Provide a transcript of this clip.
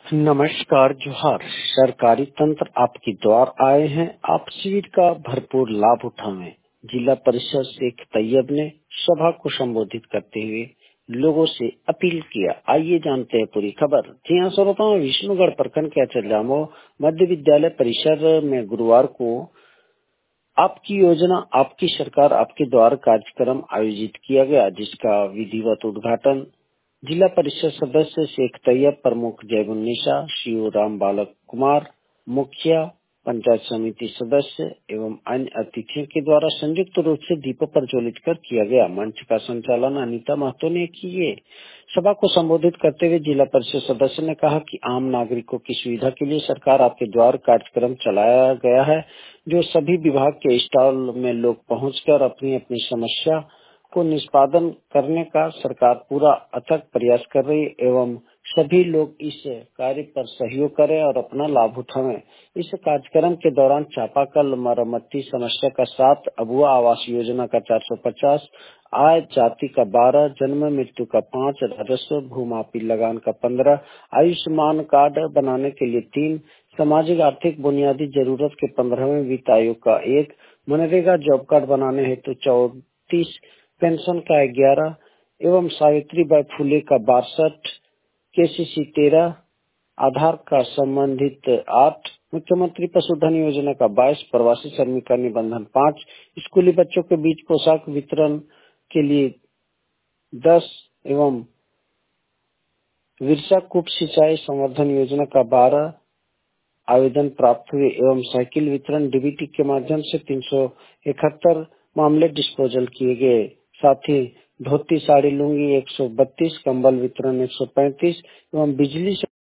नमस्कार, जोहार। सरकारी तंत्र आपके द्वार आए हैं। आप शिविर का भरपूर लाभ उठाएं। जिला परिषद शेख तैयब ने सभा को संबोधित करते हुए लोगों से अपील किया। आइए जानते हैं पूरी खबर। जी हाँ श्रोताओं, विष्णुगढ़ प्रखंड के अचरजामो मध्य विद्यालय परिसर में गुरुवार को आपकी योजना आपकी सरकार आपके द्वार कार्यक्रम आयोजित किया गया, जिसका विधिवत उद्घाटन जिला परिषद सदस्य शेख तैयब, प्रमुख जयबुन्निसा, सीओ राम बालक कुमार, मुखिया, पंचायत समिति सदस्य एवं अन्य अतिथियों के द्वारा संयुक्त रूप से दीप प्रज्वलित कर किया गया। मंच का संचालन अनीता महतो ने किए। सभा को संबोधित करते हुए जिला परिषद सदस्य ने कहा कि आम नागरिकों की सुविधा के लिए सरकार आपके द्वार कार्यक्रम चलाया गया है, जो सभी विभाग के स्टॉल में लोग पहुंचकर अपनी अपनी समस्या को निष्पादन करने का सरकार पूरा अथक प्रयास कर रही है एवं सभी लोग इस कार्य पर सहयोग करें और अपना लाभ उठाएं। इस कार्यक्रम के दौरान चापाकल मरम्मती समस्या का 7, अबुआ आवास योजना का 450, आय जाति का 12, जन्म मृत्यु का 5, राजस्व भूमाफी लगान का 15, आयुष्मान कार्ड बनाने के लिए 3, सामाजिक आर्थिक बुनियादी जरूरत के 15वें वित्त आयोग का 1, मनरेगा जॉब कार्ड बनाने हेतु 34, पेंशन का 11 एवं सावित्री बाई फुले का 62, केसीसी 13, आधार का संबंधित 8, मुख्यमंत्री पशुधन योजना का 22, प्रवासी श्रमिक का निबंधन 5, स्कूली बच्चों के बीच पोशाक वितरण के लिए 10 एवं विरसा कूप सिंचाई संवर्धन योजना का 12 आवेदन प्राप्त हुए एवं साइकिल वितरण डीबीटी के माध्यम से 371 मामले डिस्पोजल किए गए। साथ ही धोती साड़ी लुंगी 132, कंबल वितरण 135 एवं बिजली